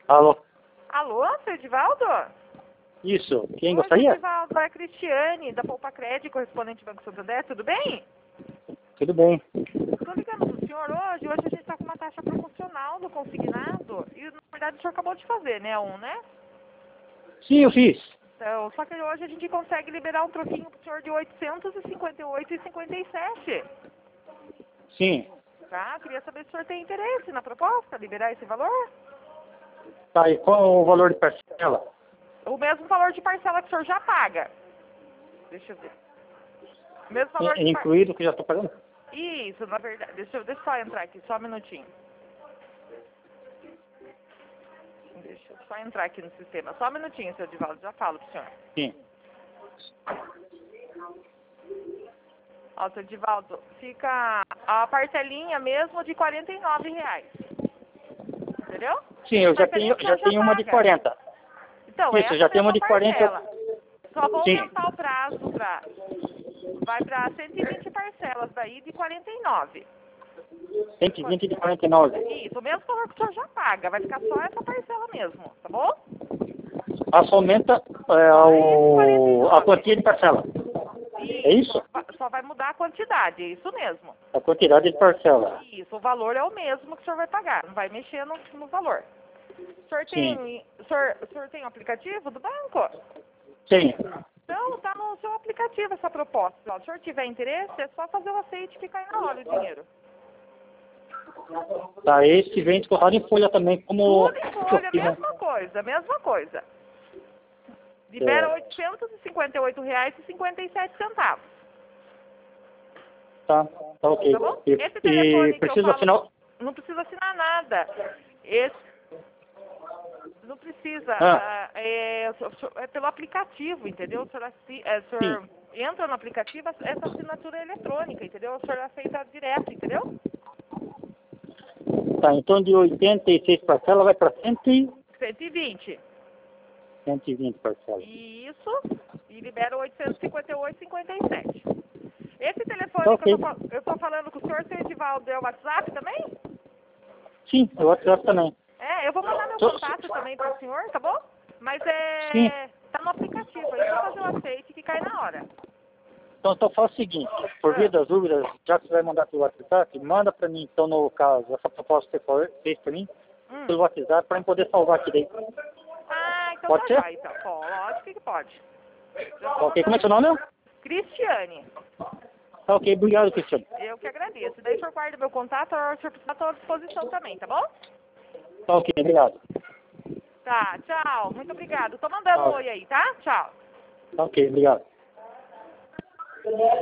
Alô? Alô, seu Edivaldo? Isso, quem Oi, gostaria? Edivaldo, é a Cristiane, da Poupa Crédito, correspondente do Banco Santander, tudo bem? Tudo bem. Estou ligando pro senhor hoje a gente está com uma taxa promocional do consignado, e na verdade o senhor acabou de fazer, né, né? Sim, eu fiz. Então, só que hoje a gente consegue liberar um troquinho pro senhor de 858,57. Sim. Tá? Queria saber se o senhor tem interesse na proposta, liberar esse valor? Tá, e qual o valor de parcela? O mesmo valor de parcela que o senhor já paga. Deixa eu ver. O mesmo valor de parcela. Incluído que já estou pagando? Isso, na verdade. Deixa eu só entrar aqui, só um minutinho. Deixa eu só entrar aqui no sistema. Só um minutinho, seu Edivaldo, já falo pro senhor. Sim. Ó, seu Edivaldo, fica a parcelinha mesmo de R$ 49. Entendeu? Sim, eu já Parcelinha tenho, que o senhor já tenho uma de paga. 40. Então, Isso, essa já tenho uma mesma de 40. parcela. Só vou Sim. aumentar o prazo pra... Vai para 120 parcelas daí de 49. 120 de 49. Isso, o mesmo valor que o senhor já paga. Vai ficar só essa parcela mesmo, tá bom? Só aumenta a quantia de parcela. É isso? Só vai mudar a quantidade, é isso mesmo. A quantidade de parcela. Isso, o valor é o mesmo que o senhor vai pagar, não vai mexer no valor. O senhor tem o aplicativo do banco? Sim. Então, tá no seu aplicativo essa proposta. Se o senhor tiver interesse, é só fazer o aceite que cai na hora o dinheiro. Tá, esse vem descontado em folha também, como... Tudo em folha, mesma coisa. Libera R$ 858,57. Tá ok. Tá bom? E Esse telefone que eu precisa falo, assinar... não precisa assinar nada. Não precisa. É pelo aplicativo, entendeu? O senhor, entra no aplicativo, essa assinatura é eletrônica, entendeu? O senhor aceita direto, entendeu? Tá, então de 86 parcelas vai para 120. 120 parcelas. Isso. E libera 858,57. Esse telefone Tá, que ok. eu tô falando com o senhor, seu Edivaldo, é o WhatsApp também? Sim, o WhatsApp também. Eu vou mandar meu contato também para o senhor, tá bom? Mas Sim. tá no aplicativo, aí só fazer o aceite que cai na hora. Então faz o seguinte, por via das dúvidas, já que você vai mandar pelo WhatsApp, manda para mim, então no caso, essa proposta que você fez para mim, pelo WhatsApp, para eu poder salvar aqui dentro. Então Pode ser? então. Lógico que pode. Ok, como é seu nome? Cristiane. Tá ok, obrigado, Cristiano. Eu que agradeço. Daí o senhor guarda meu contato, o senhor precisa estar à disposição também, tá bom? Tá ok, obrigado. Tá, tchau. Muito obrigado. Tô mandando um oi aí, tá? Tchau. Tá ok, obrigado.